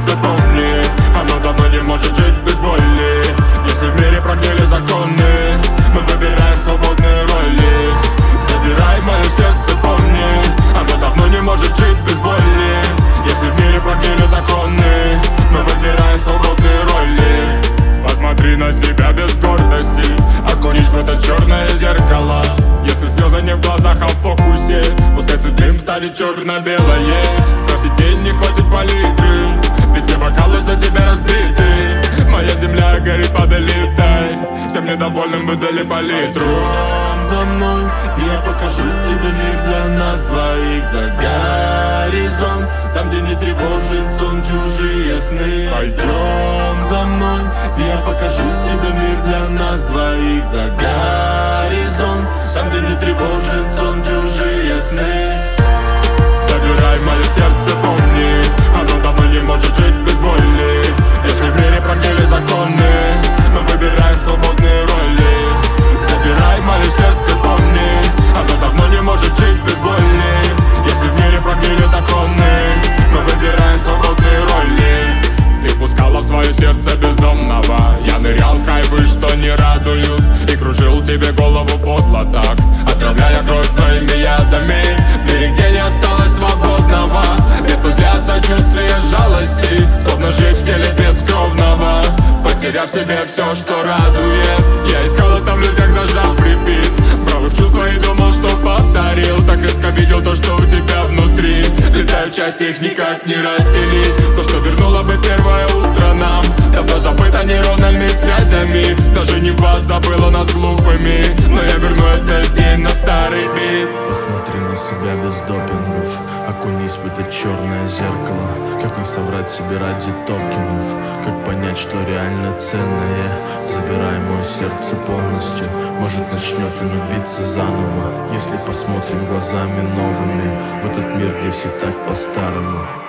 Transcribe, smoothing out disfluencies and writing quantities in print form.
сердце, помни, оно давно не может жить без боли. Если в мире прогнили законы, мы выбираем свободные роли. Забирай мое сердце, помни, оно давно не может жить без боли. Если в мире прогнили законы, мы выбираем свободные роли. Посмотри на себя без гордости, окунись в это черное зеркало. Если слезы не в глазах, а в фокусе, пускай цветным станет черно-белое. Спроси, день не хватит палитры, ведь все бокалы за тебя разбиты. Моя земля горит, подолетай, всем недовольным выдали по литру. За мной, я покажу тебе мир для нас двоих. За горизонт, там, где не тревожит сон чужие сны. Пойдем за мной, я покажу тебе мир для нас двоих. За горизонт, там, где не тревожит сон чужие сны. Забирай мое сердце, помни, оно давно не может жить без боли. Если в мире прогнили законы, мы выбираем свободные роли. Забирай мое сердце, помни, оно давно не может жить без боли. Если в мире прогнили законы, мы выбираем свободные роли. Ты пускала в свое сердце бездомного, я нырял в кайфы, что не радуют, и кружил тебе голову подло так, отравляя кровь своими ядами. В мире, где не осталось свободного места для сочувствия, жалости, словно жить в теле бескровного, потеряв в себе все, что радует. Я искал это в людях, зажав репит, брал их чувства и думал, что повторил. Так редко видел то, что у тебя внутри, летают части, их никак не разделить. То, что вернуло бы первое утро нам, давно забыто нейронными связями. Даже не вас забыла нас глупыми, но я верну этот день на старый бит. Посмотри на себя без допингов, окунись в это черное зеркало. Как не соврать себе ради токенов, как понять, что реально ценное. Забирай мое сердце полностью, может начнет оно биться заново. Если посмотрим глазами новыми в этот мир, где все так по-старому.